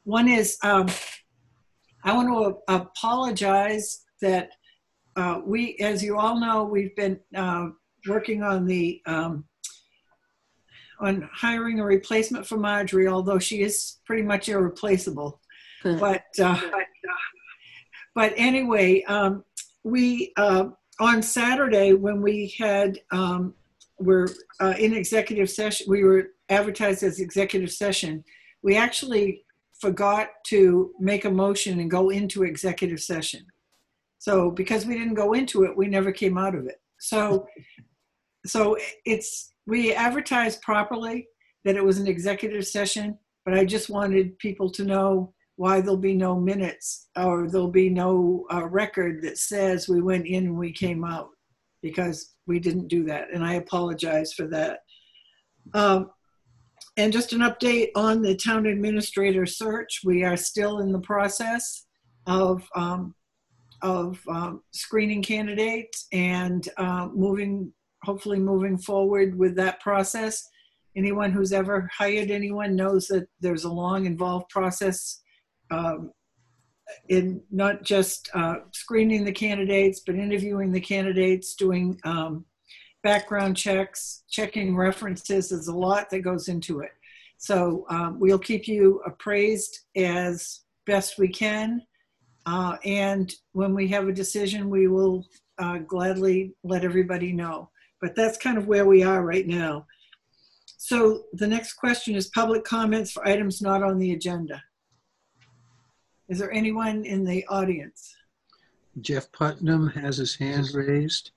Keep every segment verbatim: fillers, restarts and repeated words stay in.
One is um, I want to apologize that uh, we, as you all know, we've been uh, working on the um, on hiring a replacement for Marjorie, although she is pretty much irreplaceable. but uh, but anyway, um, we uh, on Saturday when we had um, we're uh, in executive session, we were advertised as executive session. We actually forgot to make a motion and go into executive session. So because we didn't go into it, we never came out of it. So so it's we advertised properly that it was an executive session, but I just wanted people to know why there'll be no minutes or there'll be no uh, record that says we went in and we came out, because we didn't do that, and I apologize for that. Um, and just an update on the town administrator search. We are still in the process of, um, of um, screening candidates and uh, moving, hopefully moving forward with that process. Anyone who's ever hired anyone knows that there's a long, involved process Um, in not just uh, screening the candidates, but interviewing the candidates, doing um, background checks, checking references. There's a lot that goes into it. So um, we'll keep you appraised as best we can. Uh, and when we have a decision, we will uh, gladly let everybody know. But that's kind of where we are right now. So the next question is public comments for items not on the agenda. Is there anyone in the audience? Jeff Putnam has his hand raised.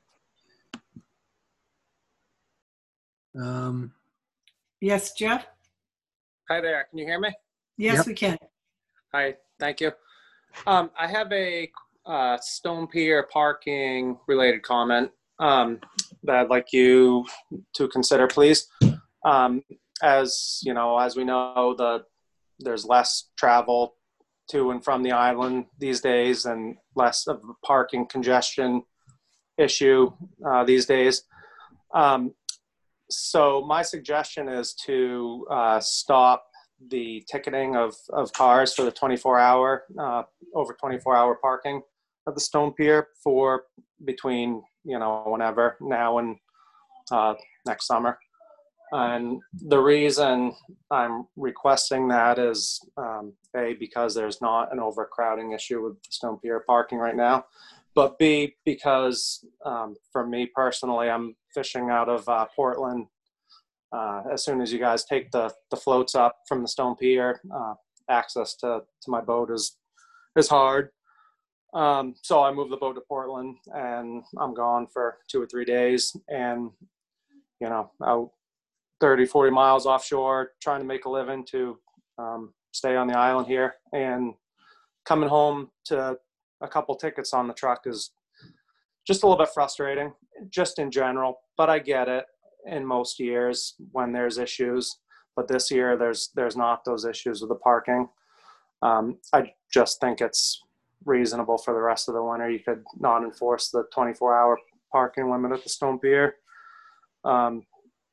Um, Yes, Jeff? Hi there, can you hear me? Yes, Yep. we can. Hi, thank you. Um, I have a uh, Stone Pier parking related comment um, that I'd like you to consider, please. Um, as you know, as we know, the there's less travel to and from the island these days, and less of a parking congestion issue uh, these days. Um, so my suggestion is to uh, stop the ticketing of, of cars for the twenty-four hour, uh, over twenty-four hour parking of the Stone Pier for between, you know, whenever now and uh, next summer. And the reason I'm requesting that is, um, A, because there's not an overcrowding issue with the Stone Pier parking right now, but B, because um, for me personally, I'm fishing out of uh, Portland. Uh, as soon as you guys take the, the floats up from the Stone Pier, uh, access to, to my boat is, is hard. Um, so I moved the boat to Portland and I'm gone for two or three days and, you know, out thirty, forty miles offshore, trying to make a living to um, stay on the island here. And coming home to a couple tickets on the truck is just a little bit frustrating, just in general. But I get it in most years when there's issues. But this year, there's there's not those issues with the parking. Um, I just think it's reasonable for the rest of the winter. You could not enforce the twenty-four hour parking limit at the Stone Pier. Um,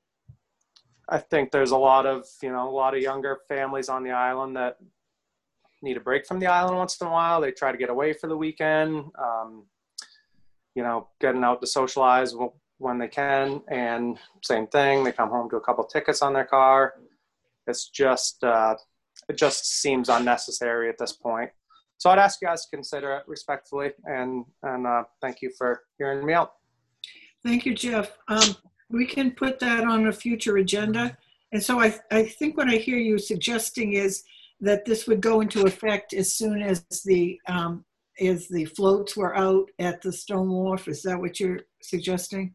I think there's a lot of, you know, a lot of younger families on the island that need a break from the island once in a while. They try to get away for the weekend, um, you know, getting out to socialize when they can. And same thing, they come home to a couple tickets on their car. It's just, uh, it just seems unnecessary at this point. So I'd ask you guys to consider it respectfully, and, and uh, thank you for hearing me out. Thank you, Jeff. Um, we can put that on a future agenda. And so I, I think what I hear you suggesting is that this would go into effect as soon as the, um, as the floats were out at the Stone Wharf. Is that what you're suggesting?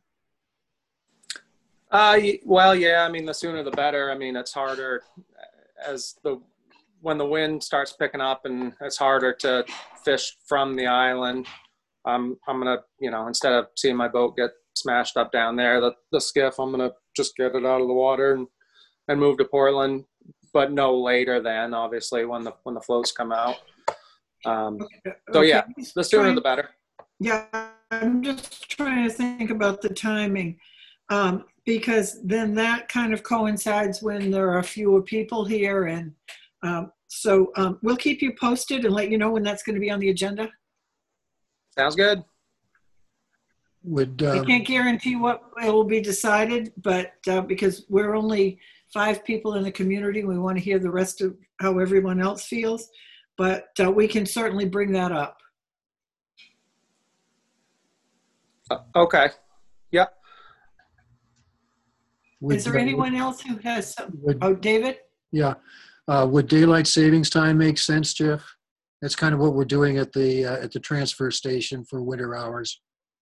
Uh, well, yeah, I mean, the sooner the better. I mean, it's harder as the, when the wind starts picking up and it's harder to fish from the island. Um, I'm going to, you know, instead of seeing my boat get smashed up down there, the, the skiff, I'm going to just get it out of the water and, and move to Portland, but no later than obviously when the, when the floats come out. Um, so okay. yeah, the sooner trying, the better. Yeah. I'm just trying to think about the timing, um, because then that kind of coincides when there are fewer people here. And um, so um, we'll keep you posted and let you know when that's going to be on the agenda. Sounds good. Would, I um, can't guarantee what it will be decided, but uh, because we're only five people in the community, we want to hear the rest of how everyone else feels, but uh, we can certainly bring that up. Uh, okay. Yeah. would, Is there uh, anyone else who has some? would- Oh, David? Yeah. Uh, Would daylight savings time make sense, Jeff? That's kind of what we're doing at the, uh, at the transfer station for winter hours.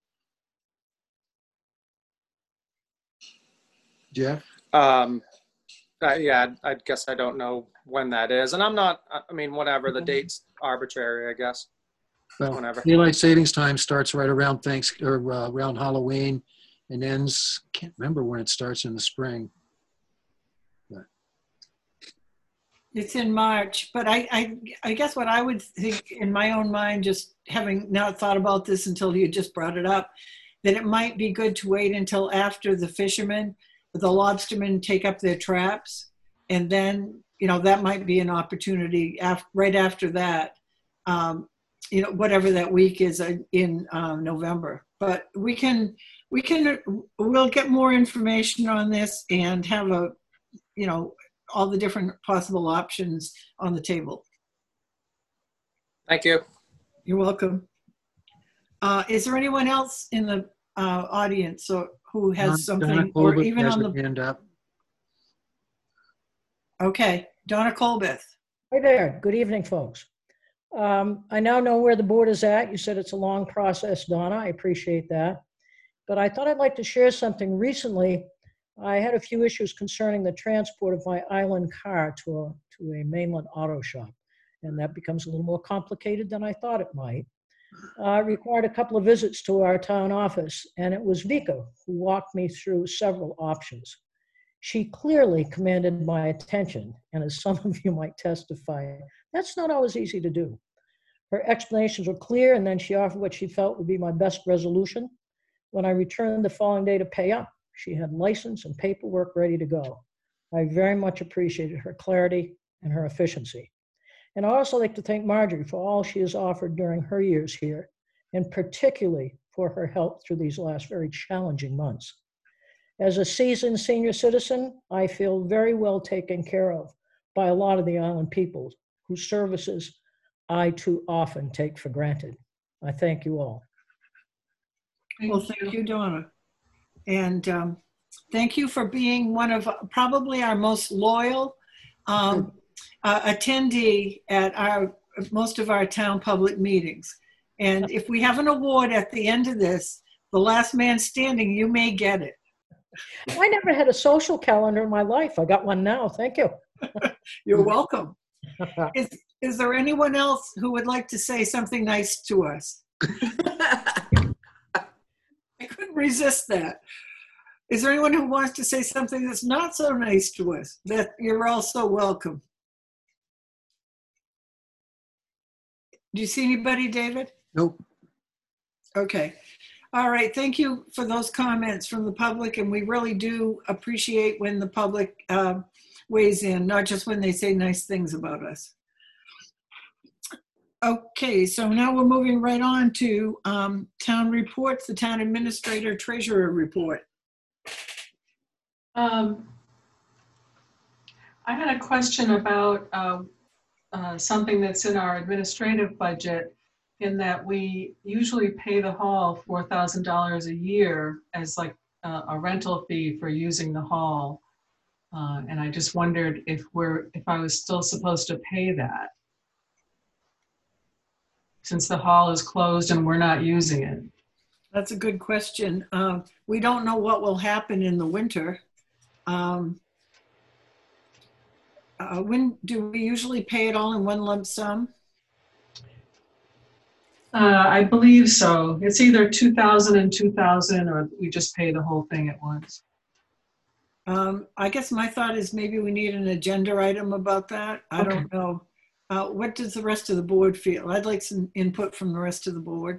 Jeff? Um, uh, yeah, I, I guess I don't know when that is. And I'm not, I I mean, whatever, the date's arbitrary, I guess. Well, Whenever. daylight savings time starts right around Thanks, or uh, around Halloween and ends, can't remember when it starts in the spring. It's in March, but I, I, I guess what I would think in my own mind, just having not thought about this until you just brought it up, that it might be good to wait until after the fishermen, the lobstermen take up their traps. And then, you know, that might be an opportunity af- right after that, um, you know, whatever that week is in um, November. But we can, we can, we'll get more information on this and have a, you know, all the different possible options on the table. Thank you. You're welcome. Uh, is there anyone else in the uh, audience or who has Donna something, or Colbert even has on her the, hand up. okay, Donna Colbeth. Hi there. Good evening, folks. Um, I now know where the board is at. You said it's a long process, Donna. I appreciate that. But I thought I'd like to share something. Recently, I had a few issues concerning the transport of my island car to a, to a mainland auto shop. And that becomes a little more complicated than I thought it might. Uh, it required a couple of visits to our town office, and it was Vika who walked me through several options. She clearly commanded my attention, and as some of you might testify, that's not always easy to do. Her explanations were clear, and then she offered what she felt would be my best resolution. When I returned the following day to pay up, she had license and paperwork ready to go. I very much appreciated her clarity and her efficiency. And I also like to thank Marjorie for all she has offered during her years here, and particularly for her help through these last very challenging months. As a seasoned senior citizen, I feel very well taken care of by a lot of the island people whose services I too often take for granted. I thank you all. Well, thank you, Donna. And um, thank you for being one of probably our most loyal um, uh, attendee at our most of our town public meetings. And if we have an award at the end of this, the last man standing, you may get it. I never had a social calendar in my life. I got one now. Thank you. You're welcome. Is, is there anyone else who would like to say something nice to us? I couldn't resist that. Is there anyone who wants to say something that's not so nice to us? That you're also welcome. Do you see anybody, David? Nope. Okay. All right. Thank you for those comments from the public. And we really do appreciate when the public uh, weighs in, not just when they say nice things about us. Okay. So now we're moving right on to um, town reports, the town administrator treasurer report. Um, I had a question about uh, uh, something that's in our administrative budget, in that we usually pay the hall four thousand dollars a year as like uh, a rental fee for using the hall. Uh, and I just wondered if we're, if I was still supposed to pay that, since the hall is closed and we're not using it. That's a good question. Um, we don't know what will happen in the winter. Um, uh, when do we usually pay it all in one lump sum? Uh, I believe so. It's either two thousand and two thousand, or we just pay the whole thing at once. Um, I guess my thought is maybe we need an agenda item about that. I Okay. don't know. Uh, what does the rest of the board feel? I'd like some input from the rest of the board.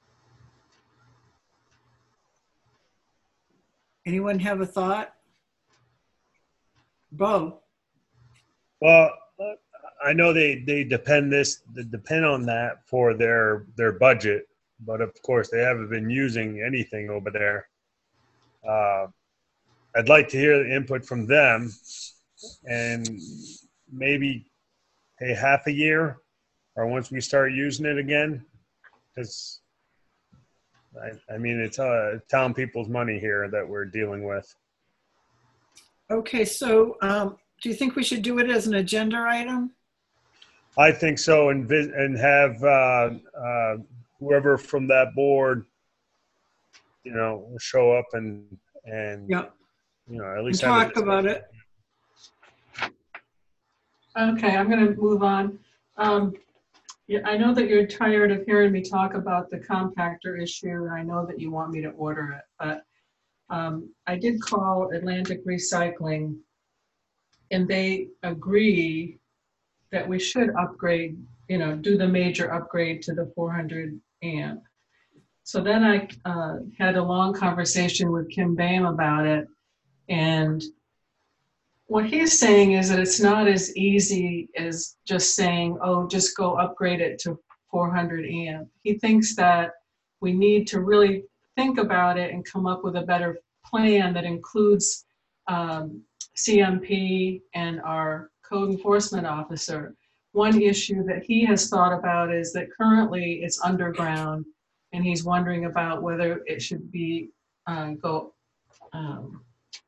Anyone have a thought? Bo? Well, I know they, they depend this, they depend on that for their, their budget, but of course they haven't been using anything over there. Uh, I'd like to hear the input from them and maybe pay half a year or once we start using it again. Because, I, I mean, it's uh, town people's money here that we're dealing with. Okay, so um, do you think we should do it as an agenda item? I think so, and vis- and have uh, uh, whoever from that board, you know, show up and and Yeah, you know, at and least have a talk about it. Okay, I'm going to move on. Um, yeah, I know that you're tired of hearing me talk about the compactor issue, and I know that you want me to order it, but um, I did call Atlantic Recycling, and they agree that we should upgrade, you know, do the major upgrade to the four hundred amp. So then I uh, had a long conversation with Kim Boehm about it, and what he's saying is that it's not as easy as just saying, oh, just go upgrade it to four hundred amp. He thinks that we need to really think about it and come up with a better plan that includes um, C M P and our code enforcement officer. One issue that he has thought about is that currently it's underground, and he's wondering about whether it should be uh, go um,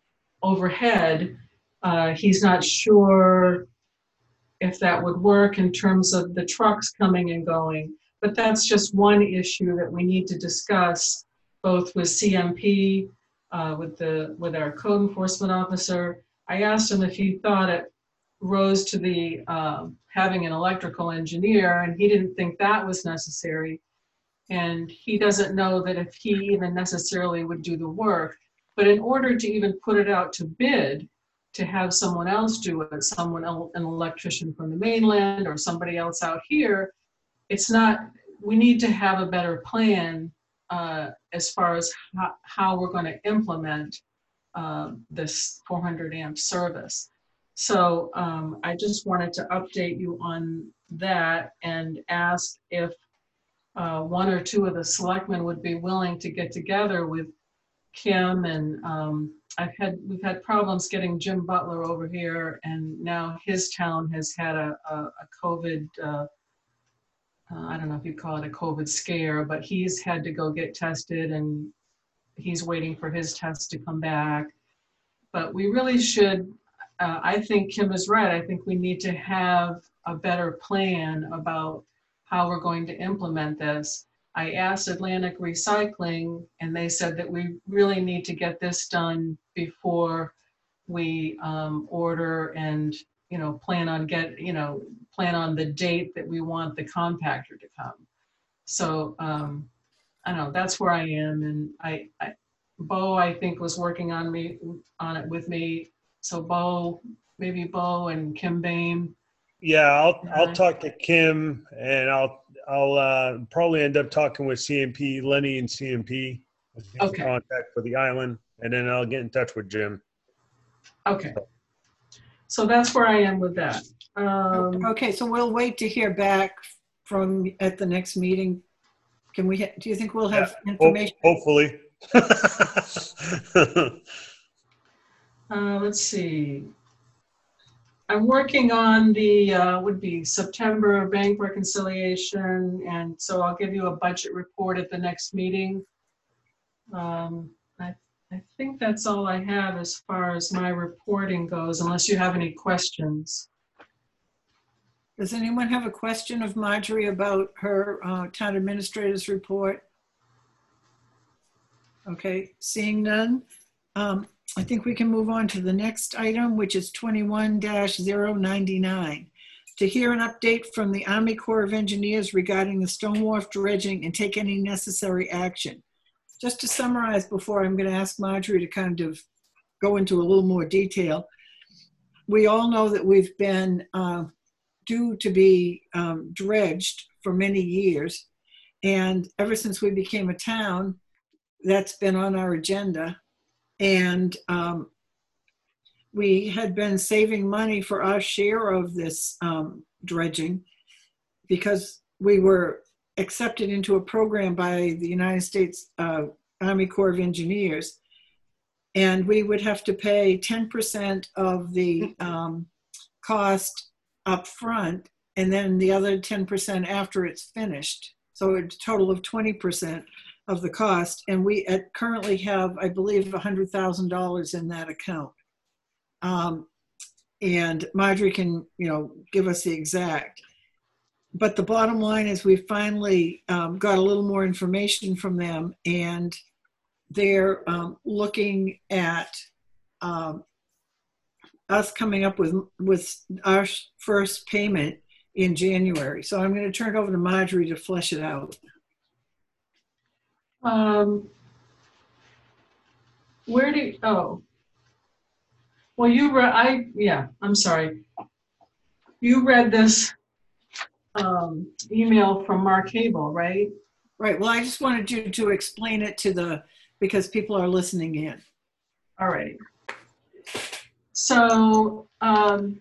overhead. Uh, he's not sure if that would work in terms of the trucks coming and going, but that's just one issue that we need to discuss both with C M P, uh, with the with our code enforcement officer. I asked him if he thought it rose to the uh, having an electrical engineer, and he didn't think that was necessary. And he doesn't know that if he even necessarily would do the work. But in order to even put it out to bid, to have someone else do it, someone else, an electrician from the mainland or somebody else out here, it's not, we need to have a better plan uh, as far as how, how we're going to implement uh, this four hundred amp service. So um, I just wanted to update you on that and ask if uh, one or two of the selectmen would be willing to get together with Kim, and um, I've had we've had problems getting Jim Butler over here, and now his town has had a, a, a COVID, uh, uh, I don't know if you call it a COVID scare, but he's had to go get tested, and he's waiting for his test to come back. But we really should, uh, I think Kim is right, I think we need to have a better plan about how we're going to implement this. I asked Atlantic Recycling, and they said that we really need to get this done before we um, order and, you know, plan on get, you know, plan on the date that we want the compactor to come. So um, I don't know, that's where I am. And I, I, Bo, I think, was working on me on it with me. So Bo, maybe Bo and Kim Boehm. Yeah, I'll I'll talk to Kim, and I'll I'll uh, probably end up talking with C M P, Lenny, and C M P. Okay. Contact for the island, and then I'll get in touch with Jim. Okay. So that's where I am with that. Um, Okay, so we'll wait to hear back from at the next meeting. Can we? Do you think we'll have Yeah, information? Ho- hopefully. uh, let's see. I'm working on the, uh, would be September bank reconciliation, and so I'll give you a budget report at the next meeting. Um, I, I think that's all I have as far as my reporting goes, unless you have any questions. Does anyone have a question of Marjorie about her uh, town administrator's report? Okay, seeing none. Um, I think we can move on to the next item, which is twenty-one dash zero ninety-nine. To hear an update from the Army Corps of Engineers regarding the stone wharf dredging and take any necessary action. Just to summarize before I'm going to ask Marjorie to kind of go into a little more detail. We all know that we've been uh, due to be um, dredged for many years. And ever since we became a town, that's been on our agenda. And um, we had been saving money for our share of this um, dredging because we were accepted into a program by the United States uh, Army Corps of Engineers. And we would have to pay ten percent of the um, cost up front and then the other ten percent after it's finished. So a total of twenty percent of the cost. And we at currently have, I believe, one hundred thousand dollars in that account. Um, and Marjorie can, you know, give us the exact. But the bottom line is we finally um, got a little more information from them, and they're um, looking at um, us coming up with, with our first payment in January. So I'm going to turn it over to Marjorie to flesh it out. Um, where do you, oh, well, you read, I, yeah, I'm sorry. You read this um, email from Mark Cable, right? Right. Well, I just wanted you to explain it to the, because people are listening in. All right. So um,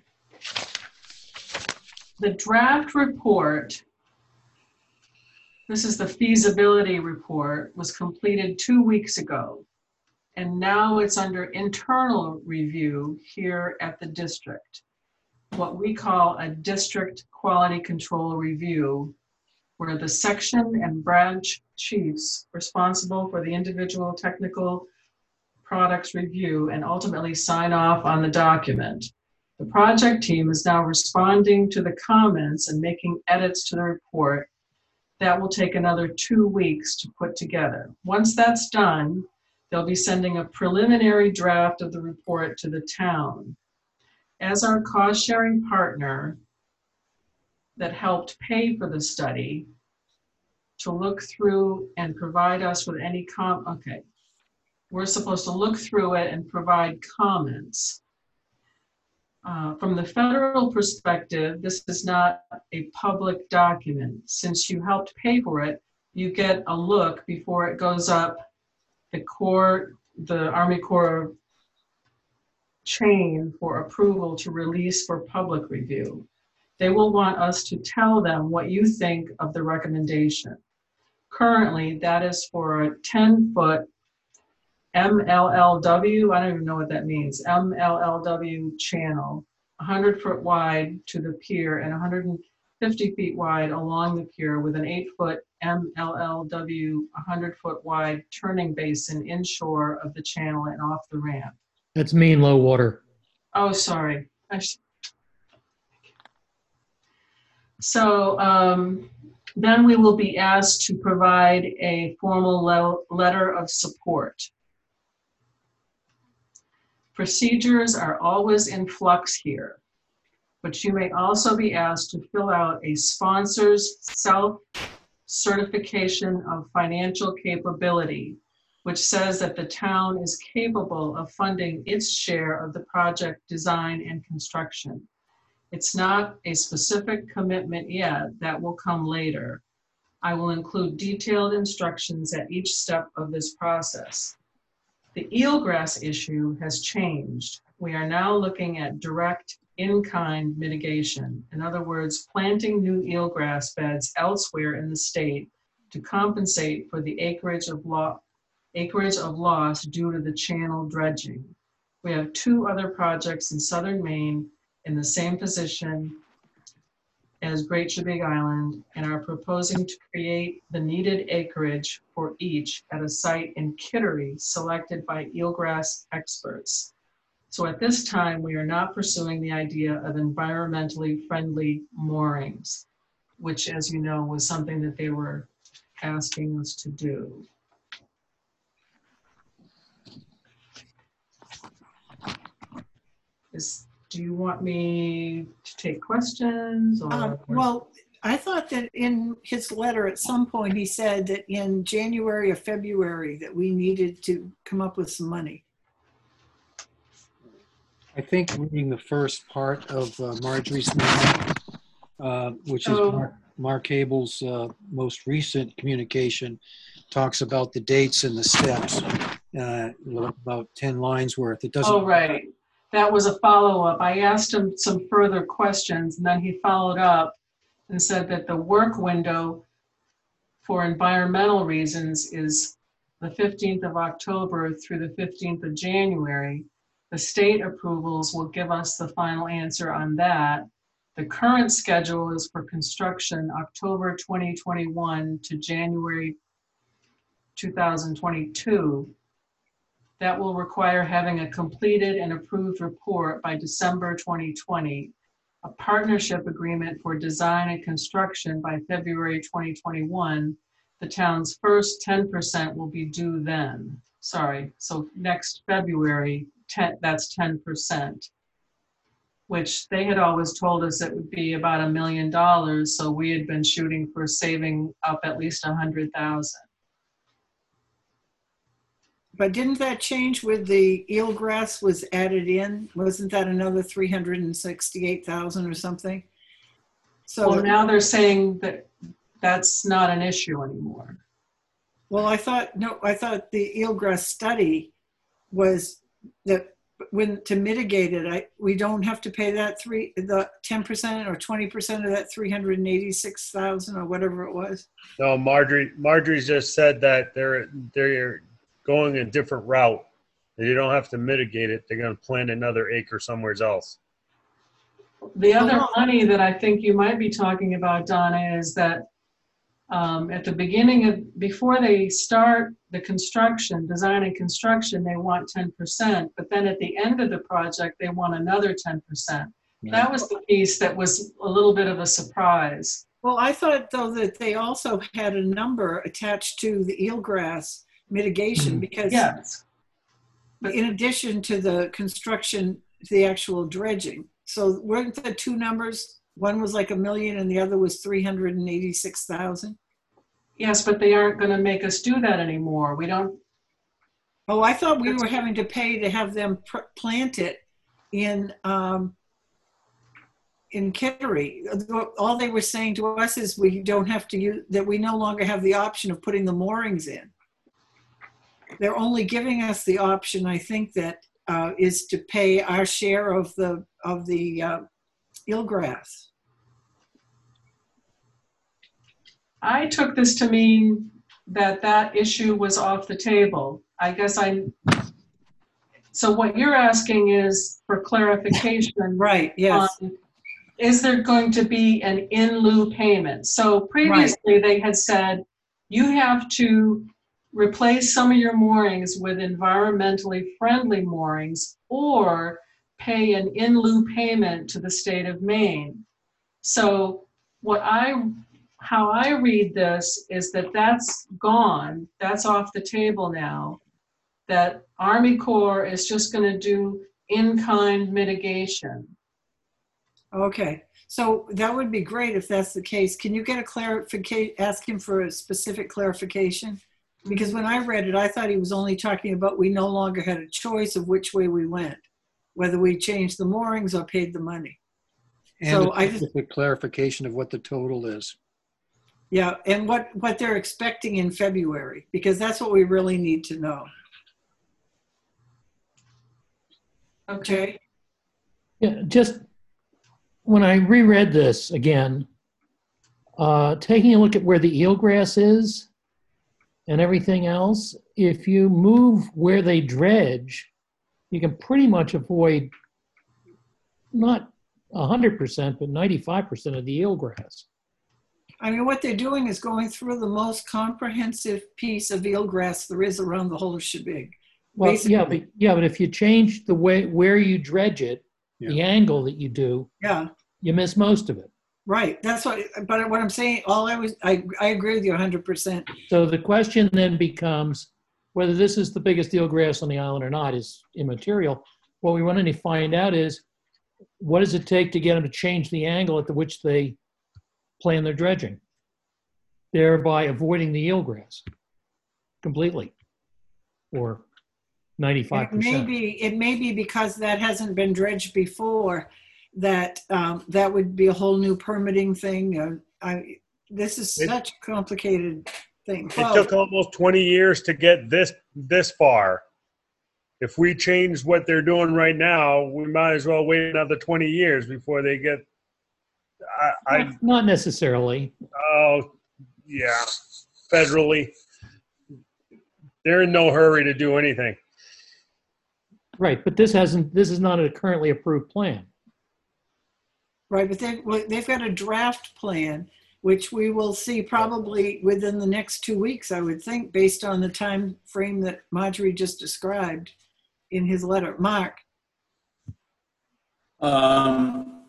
the draft report, this is the feasibility report, was completed two weeks ago. And now it's under internal review here at the district, what we call a district quality control review, where the section and branch chiefs responsible for the individual technical products review and ultimately sign off on the document. The project team is now responding to the comments and making edits to the report. That will take another two weeks to put together. Once that's done, they'll be sending a preliminary draft of the report to the town. As our cost-sharing partner that helped pay for the study, to look through and provide us with any com, okay. We're supposed to look through it and provide comments. Uh, from the federal perspective, this is not a public document. Since you helped pay for it, you get a look before it goes up the Corps, the Army Corps chain for approval to release for public review. They will want us to tell them what you think of the recommendation. Currently, that is for a ten foot M L L W, I don't even know what that means, M L L W channel, one hundred foot wide to the pier and one hundred fifty feet wide along the pier with an eight foot M L L W, one hundred foot wide turning basin inshore of the channel and off the ramp. That's mean low water. Oh, sorry. I sh- so um, then we will be asked to provide a formal le- letter of support. Procedures are always in flux here, but you may also be asked to fill out a sponsor's self-certification of financial capability, which says that the town is capable of funding its share of the project design and construction. It's not a specific commitment yet, that will come later. I will include detailed instructions at each step of this process. The eelgrass issue has changed. We are now looking at direct in-kind mitigation. In other words, planting new eelgrass beds elsewhere in the state to compensate for the acreage of, lo- acreage of loss due to the channel dredging. We have two other projects in southern Maine in the same position as Great Shebig Island and are proposing to create the needed acreage for each at a site in Kittery selected by eelgrass experts. So at this time, we are not pursuing the idea of environmentally friendly moorings, which, as you know, was something that they were asking us to do. Is, do you want me to take questions? Or, Um, well, I thought that in his letter at some point he said that in January or February that we needed to come up with some money. I think reading the first part of uh, Marjorie's memo, uh, which is Oh. Mark, Mark Cable's uh, most recent communication, talks about the dates and the steps, uh, about ten lines worth. It doesn't. oh, right. that was a follow-up. I asked him some further questions, and then he followed up and said that the work window for environmental reasons is the fifteenth of October through the fifteenth of January. The state approvals will give us the final answer on that. The current schedule is for construction October twenty twenty-one to January two thousand twenty-two. That will require having a completed and approved report by December twenty twenty, a partnership agreement for design and construction by February twenty twenty-one. The town's first ten percent will be due then. Sorry, so next February, ten, that's ten percent, which they had always told us it would be about a million dollars. So we had been shooting for saving up at least a hundred thousand. But didn't that change with the eelgrass was added in? Wasn't that another three hundred sixty-eight thousand or something? So Well, now they're saying that that's not an issue anymore. Well, I thought, no, I thought the eelgrass study was that when to mitigate it, I, we don't have to pay that three, the ten percent or twenty percent of that three hundred eighty-six thousand or whatever it was. No, Marjorie, Marjorie just said that they're, they're going a different route. You don't have to mitigate it. They're going to plant another acre somewhere else. The other money that I think you might be talking about, Donna, is that um, at the beginning of, before they start the construction, design and construction, they want ten percent, but then at the end of the project, they want another ten percent. Right. That was the piece that was a little bit of a surprise. Well, I thought though that they also had a number attached to the eelgrass mitigation because Yes. in addition to the construction, the actual dredging. So weren't the two numbers, one was like a million and the other was three hundred eighty-six thousand? Yes, but they aren't going to make us do that anymore. We don't. Oh, I thought we were having to pay to have them pr- plant it in um, in Kittery. All they were saying to us is we don't have to use, that we no longer have the option of putting the moorings in. They're only giving us the option, I think, that uh, is to pay our share of the of the uh, eelgrass. I took this to mean that that issue was off the table. I guess I, so what you're asking is for clarification. Right, yes. on, is there going to be an in lieu payment? So previously they had said, you have to replace some of your moorings with environmentally friendly moorings or pay an in lieu payment to the state of Maine. So what I, how I read this is that that's gone, that's off the table now, that Army Corps is just going to do in-kind mitigation. Okay, so that would be great if that's the case. Can you get a clarification, ask him for a specific clarification? Because when I read it, I thought he was only talking about we no longer had a choice of which way we went, whether we changed the moorings or paid the money. And So a I just, specific clarification of what the total is. yeah, and what, what they're expecting in February, because that's what we really need to know. Okay. Yeah, just when I reread this again, uh, taking a look at where the eelgrass is and everything else, if you move where they dredge, you can pretty much avoid not one hundred percent, but ninety-five percent of the eelgrass. I mean, what they're doing is going through the most comprehensive piece of eelgrass there is around the whole shebang. Well, Basically. yeah, but, yeah, but if you change the way where you dredge it, the Yeah. angle that you do, Yeah, you miss most of it. right. That's what, but what I'm saying, all I was, I, I agree with you one hundred percent. So the question then becomes whether this is the biggest eelgrass on the island or not is immaterial. What we want to find out is what does it take to get them to change the angle at which they plan their dredging, thereby avoiding the eelgrass completely, or ninety-five It may percent. be, it may be because that hasn't been dredged before, that um, that would be a whole new permitting thing. Uh, I, this is It- such a complicated thing. It Well, took almost twenty years to get this this far. if we change what they're doing right now, we might as well wait another twenty years before they get, I, I, Not, not necessarily. oh, yeah, federally, they're in no hurry to do anything. Right, but this hasn't, this is not a currently approved plan. Right, but they've, well, they've got a draft plan, which we will see probably within the next two weeks, I would think, based on the time frame that Marjorie just described in his letter. Mark? Um,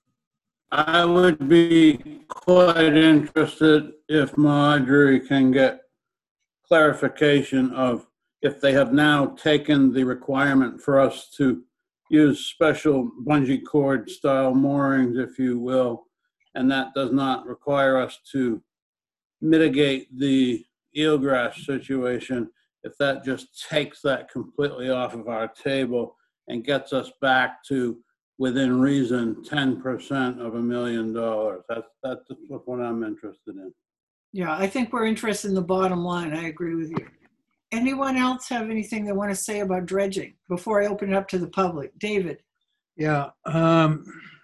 I would be quite interested if Marjorie can get clarification of if they have now taken the requirement for us to use special bungee cord style moorings, if you will, and that does not require us to mitigate the eelgrass situation, if that just takes that completely off of our table and gets us back to, within reason, ten percent of a million dollars. That's, that's what I'm interested in. Yeah, I think we're interested in the bottom line. I agree with you. Anyone else have anything they want to say about dredging before I open it up to the public? David? Yeah, um,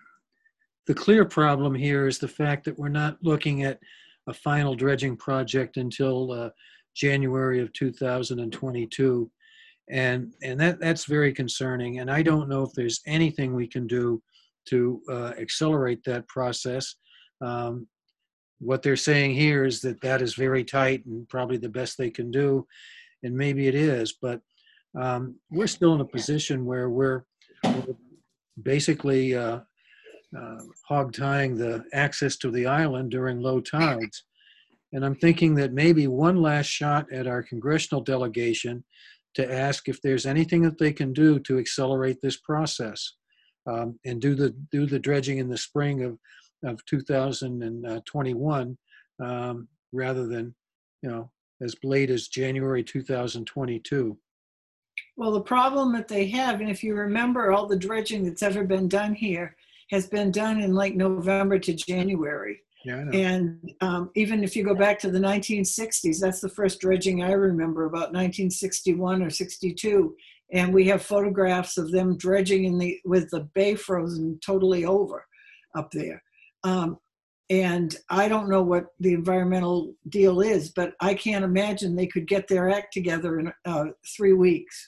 the clear problem here is the fact that we're not looking at a final dredging project until uh, January of two thousand twenty-two. And, and that, that's very concerning. And I don't know if there's anything we can do to uh, accelerate that process. Um, what they're saying here is that that is very tight and probably the best they can do. And maybe it is, but um, we're still in a position where we're, we're basically uh, uh, hog tying the access to the island during low tides. And I'm thinking that maybe one last shot at our congressional delegation to ask if there's anything that they can do to accelerate this process um, and do the do the dredging in the spring of, of two thousand twenty-one um, rather than, you know, as late as January two thousand twenty-two. Well, the problem that they have, and if you remember, all the dredging that's ever been done here has been done in like November to January. Yeah, I know. And um, even if you go back to the nineteen sixties, that's the first dredging I remember, about nineteen sixty-one or sixty-two. And we have photographs of them dredging in the with the bay frozen totally over up there. Um, and I don't know what the environmental deal is, but I can't imagine they could get their act together in uh, three weeks.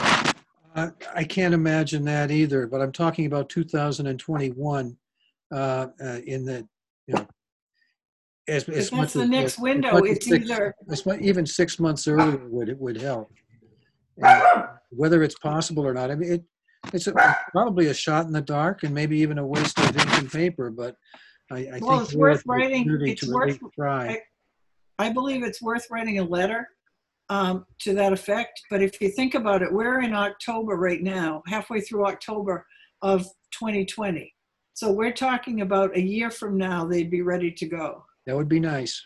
Uh, I can't imagine that either, but I'm talking about two thousand twenty-one uh, uh, in the, you know, as, But as that's much the as, next as window. much as It's six, either, as much, even six months earlier would it would help. And whether it's possible or not, I mean, it, it's a, probably a shot in the dark and maybe even a waste of ink and paper, but I, I well, think it's we're worth at the writing. opportunity It's to at worth, least try. I, I believe it's worth writing a letter um, to that effect. But if you think about it, we're in October right now, halfway through October of twenty twenty. So we're talking about a year from now, they'd be ready to go. That would be nice.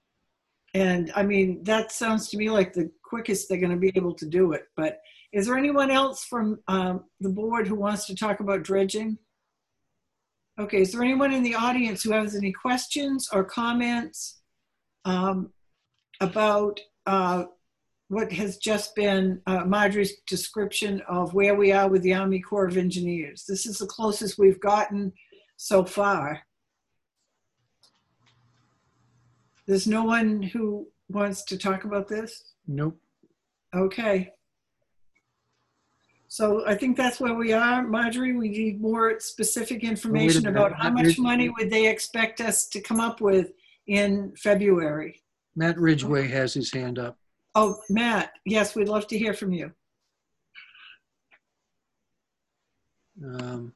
And I mean, that sounds to me like the quickest they're going to be able to do it. But is there anyone else from um, the board who wants to talk about dredging? Okay, is there anyone in the audience who has any questions or comments um, about uh, what has just been uh, Marjorie's description of where we are with the Army Corps of Engineers? This is the closest we've gotten so far. There's no one who wants to talk about this? Nope. Okay. So I think that's where we are. Marjorie, we need more specific information minute. about how Matt much Ridge- money would they expect us to come up with in February? Matt Ridgway has his hand up. Oh, Matt, yes, we'd love to hear from you. Um,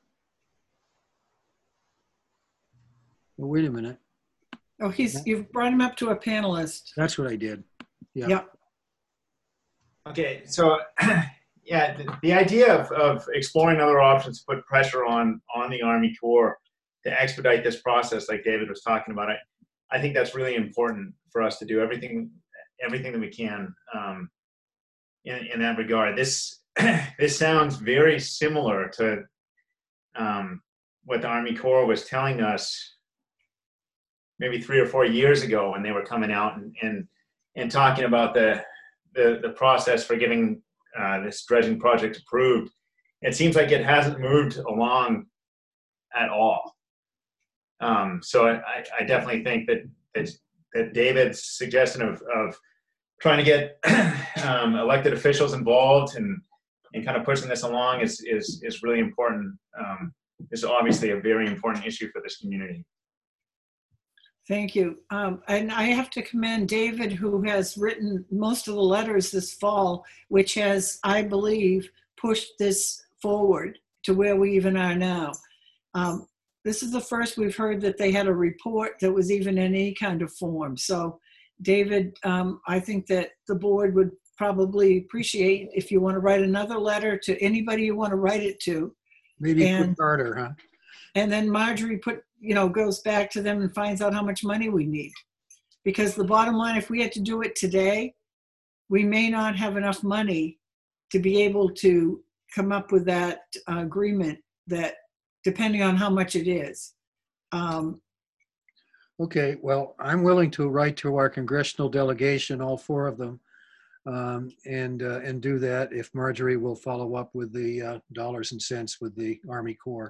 well, wait a minute. Oh, he's, you've brought him up to a panelist. That's what I did. Yeah. Yep. Okay, so yeah, the, the idea of, of exploring other options to put pressure on on the Army Corps to expedite this process, like David was talking about, I, I think that's really important for us to do everything everything that we can um, in in that regard. This this sounds very similar to um, what the Army Corps was telling us maybe three or four years ago when they were coming out and and, and talking about the, the the process for giving uh, this dredging project approved. It seems like it hasn't moved along at all. Um, so I, I definitely think that, that, that David's suggestion of, of trying to get um, elected officials involved and, and kind of pushing this along is, is, is really important. Um, it's obviously a very important issue for this community. Thank you. Um, and I have to commend David, who has written most of the letters this fall, which has, I believe, pushed this forward to where we even are now. Um, this is the first we've heard that they had a report that was even in any kind of form. So, David, um, I think that the board would probably appreciate if you want to write another letter to anybody you want to write it to. Maybe And- put Carter, huh? And then Marjorie put, you know, goes back to them and finds out how much money we need. Because the bottom line, if we had to do it today, we may not have enough money to be able to come up with that uh, agreement that, depending on how much it is. Um, Okay, well, I'm willing to write to our congressional delegation, all four of them, um, and uh, and do that if Marjorie will follow up with the uh, dollars and cents with the Army Corps.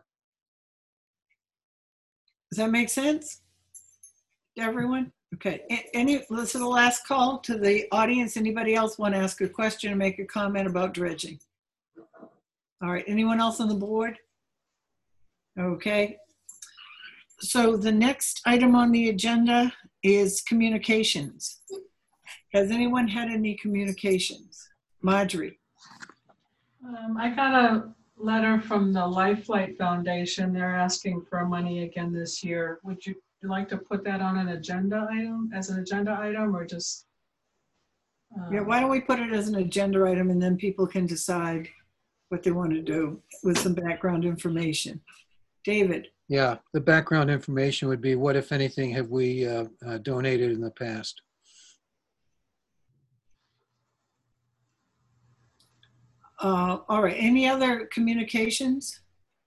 Does that make sense to everyone? Okay. A- Any, this is the last call to the audience. Anybody else want to ask a question or make a comment about dredging? All right. Anyone else on the board? Okay. So the next item on the agenda is communications. Has anyone had any communications? Marjorie? Um, I got a letter from the Lifelight Foundation. They're asking for money again this year. Would you like to put that on an agenda item, as an agenda item, or just? um, Yeah, why don't we put it as an agenda item and then people can decide what they want to do with some background information. David? Yeah, the background information would be what, if anything, have we uh, uh, donated in the past? Uh, all right, any other communications?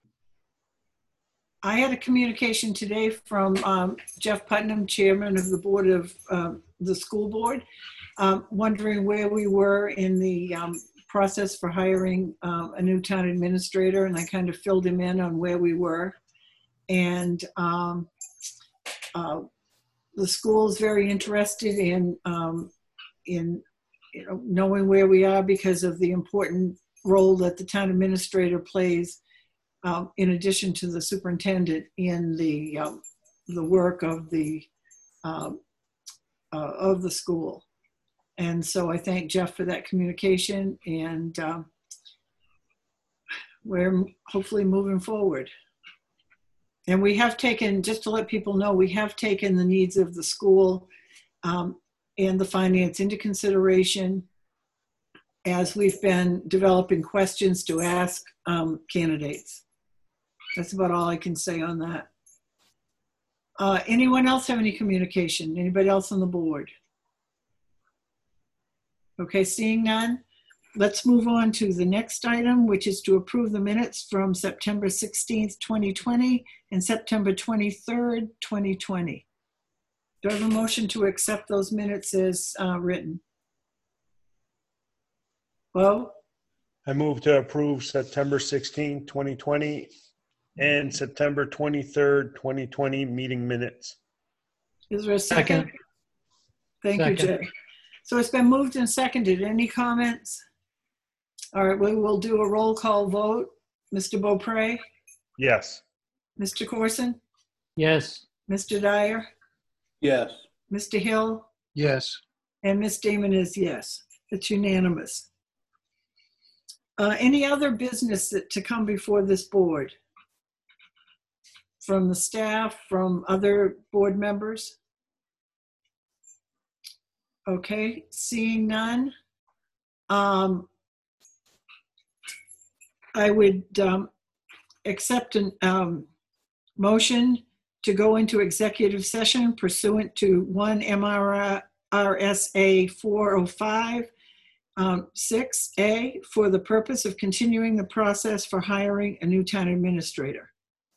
I had a communication today from um, Jeff Putnam, chairman of the board of um, the school board, um, wondering where we were in the um, process for hiring um, a new town administrator, and I kind of filled him in on where we were. And um, uh, the school is very interested in, um, in you know, knowing where we are because of the important role that the town administrator plays um, in addition to the superintendent in the um, the work of the um, uh, of the school. And so I thank Jeff for that communication, and um, we're hopefully moving forward. And we have taken, just to let people know, we have taken the needs of the school um, and the finance into consideration as we've been developing questions to ask um, candidates. That's about all I can say on that. Uh, anyone else have any communication? Anybody else on the board? Okay, seeing none, let's move on to the next item, which is to approve the minutes from September sixteenth, twenty twenty and September twenty-third, twenty twenty. Do I have a motion to accept those minutes as uh, written? Well, I move to approve September sixteenth, twenty twenty and September twenty-third, twenty twenty meeting minutes. is there a second? Second. Thank you, Second. Jay. So it's been moved and seconded. Any comments? All right, we will do a roll call vote. Mister Beaupre, Yes. Mister Corson, Yes. Mister Dyer, Yes. Mister Hill, Yes. and Miss Damon is yes. It's unanimous. Uh, any other business that, to come before this board? From the staff, from other board members? Okay, seeing none. Um, I would um, accept a um, motion to go into executive session pursuant to one M R S A four oh five, um, six A, for the purpose of continuing the process for hiring a new town administrator.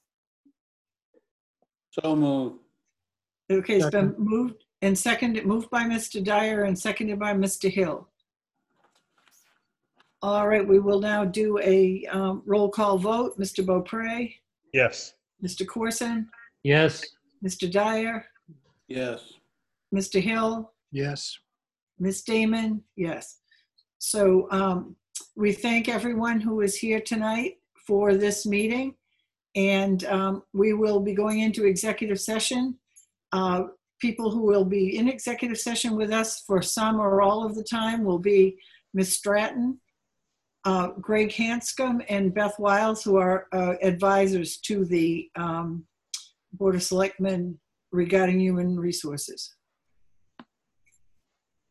So moved. Okay, it's been Second. moved and seconded, moved by Mister Dyer and seconded by Mister Hill. All right, we will now do a um, roll call vote. Mister Beaupre, Yes. Mister Corson, Yes. Mister Dyer, Yes. Mister Hill, Yes. Miz Damon, yes. So um, we thank everyone who is here tonight for this meeting. And um, we will be going into executive session. Uh, people who will be in executive session with us for some or all of the time will be Miz Stratton, uh, Greg Hanscom, and Beth Wiles, who are uh, advisors to the um, Board of Selectmen regarding human resources.